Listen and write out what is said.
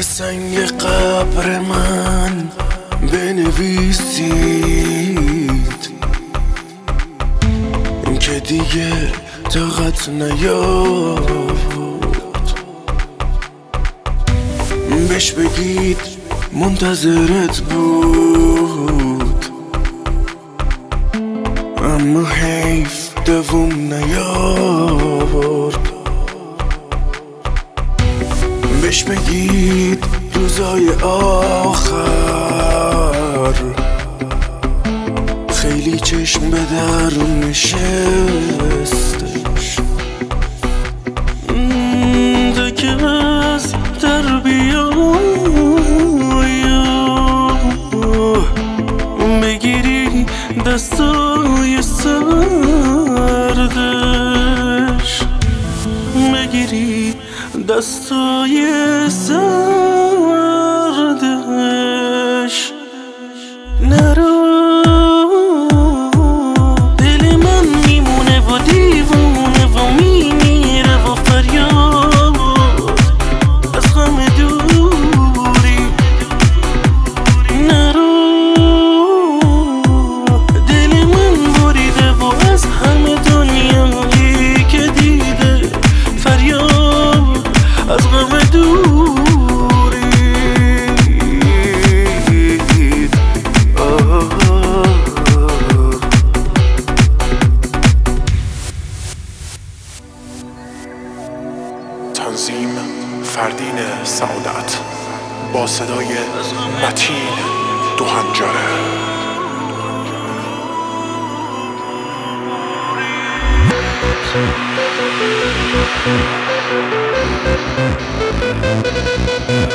سنگ قبر من بنویسید این که دیگه طاقت نیاد بهش بگید منتظرت بود اما حیف دووم نیارد بهش بگید روزای آخر خیلی چشم به در نشستش که از در بیای بگیری دستای سردش بگیری دستای سردش نرو دل من میمونه و دیوونه و میمیره و فریاد از غم دوری نرو دل من بریده و از همه دنیایی که دیده فریاد از غم دوری تنظیم فردین سعادت با صدای متین دو هنجره.